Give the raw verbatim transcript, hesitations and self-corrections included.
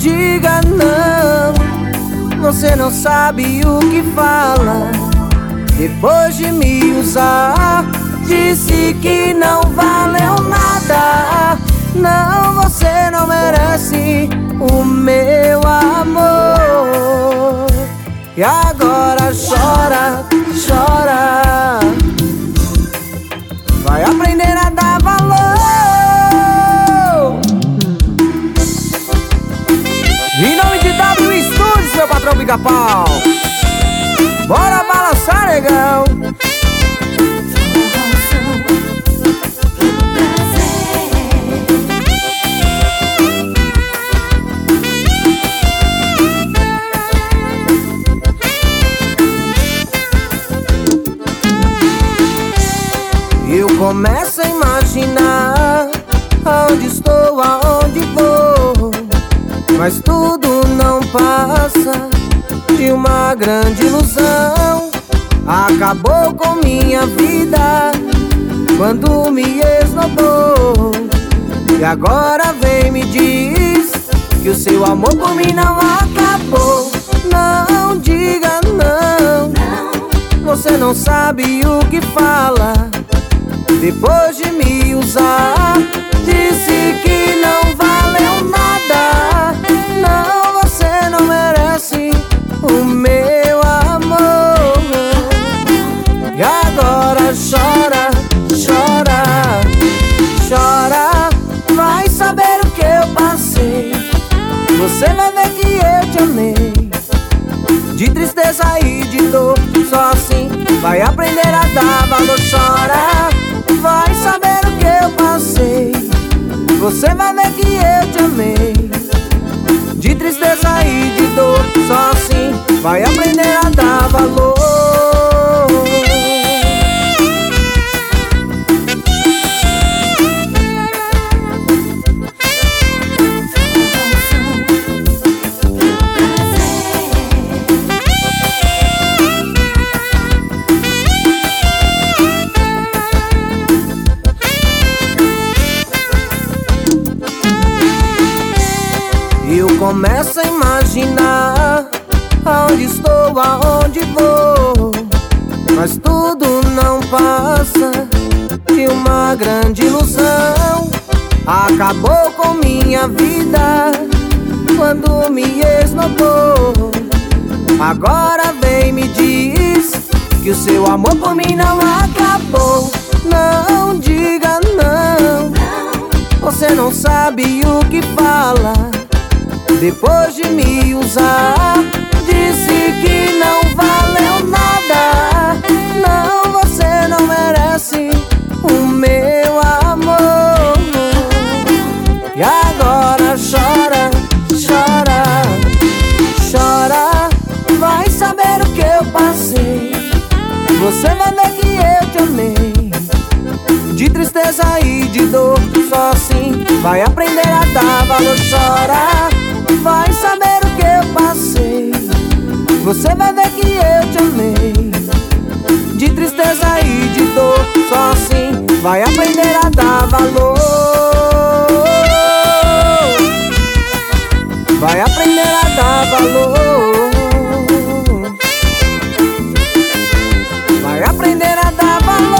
diga não. Você não sabe o que fala. Depois de me usar, disse que não valeu nada. Não, você não merece o meu amor. E agora chora, chora. Vai aprender a dar valor. Em nome de W Studios, meu patrão Pica-Pau. Bora balançar, negão. Eu começo a imaginar aonde estou, aonde vou, mas tudo não passa de uma grande ilusão. Acabou com minha vida quando me esnobou, e agora vem me diz que o seu amor por mim não acabou. Não diga não, você não sabe o que fala. Depois de me usar, disse que não valeu nada. Não, você não merece o meu amor. E agora chora, chora, chora. Vai saber o que eu passei. Você vai ver que eu te amei. De tristeza e de dor, só assim vai aprender a dar valor. Chora, vai saber o que eu passei. Você vai ver que eu te amei. De tristeza e de dor, só assim vai aprender a dar valor. Eu começo a imaginar aonde estou, aonde vou, mas tudo não passa de uma grande ilusão. Acabou com minha vida quando me esnobou. Agora vem me diz que o seu amor por mim não acabou. Não diga não, você não sabe o que fala. Depois de me usar, disse que não valeu nada. Não, você não merece o meu amor. E agora chora, chora, chora. Vai saber o que eu passei. Você vai ver que eu te amei. De tristeza e de dor, só assim vai aprender a dar valor. Chora, vai saber o que eu passei. Você vai ver que eu te amei. De tristeza e de dor, só assim vai aprender a dar valor. Vai aprender a dar valor. Vai aprender a dar valor.